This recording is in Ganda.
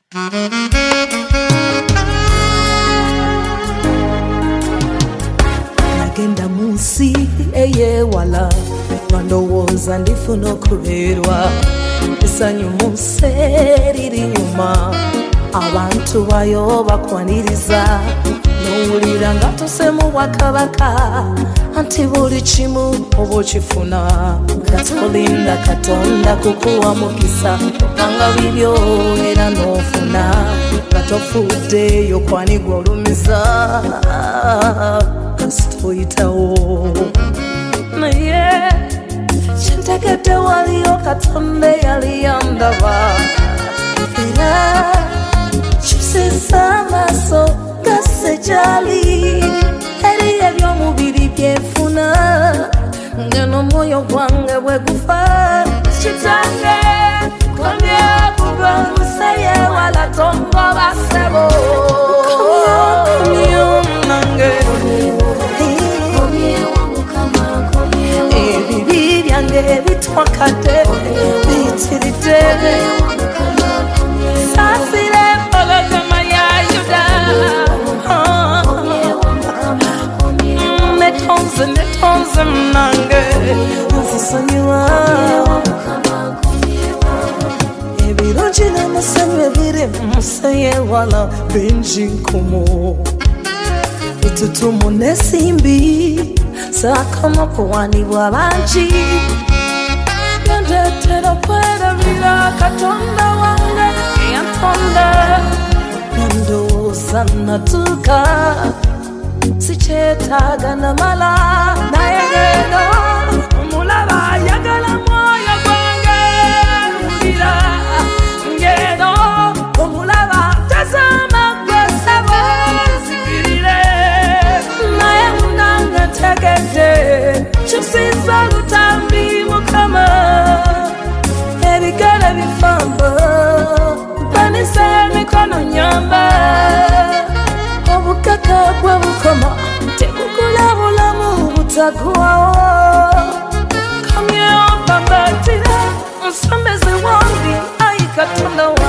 Nagenda munsi eyewala ndowooza ndifuna okubeerwa essanyu munsi eriri nyuma abantu bayo bakwaniriza nowulira nga tose mu bwakabaka anti buli kimu oba okifuna nga tolinda katonda kukuwa mukisa okanga bibyo era n'ofuna nga tofuddeyo kwanigwa olumiza kasitoyitawo naye kintegedde waliyo katonda eyali yandaba era kyusiza amaaso gasejali eri ebyomubiri byefuna nga n'omwoyo gwange bwe gufa kitange komye kuva museye wala tongo basebo komye nange ebibi byange bitwakadde biyitiridde sasire pologama ya yuda netonze mnange nzisonyiwa ebirungi n'amasanyu ebiri museye wala bingi nkumu bitutumu n'ensimbi sakama kuwanibwa bangi yandetera kwerabira katonda wange eyantonda nandowooza natuuka sikyetaaga namala naye ngeno omulaba ayagala mwoyo gwange lulira ngeno omulaba tazama gwesabo nzikirire naye munanga tegedde kyusiza lutambi mukama ebigere bifamba mpanisa emikono nyamba obukaka bwe bukoma tebugula bulamu butaggwawo kamyewo babatira nsembeze wange ayi katonda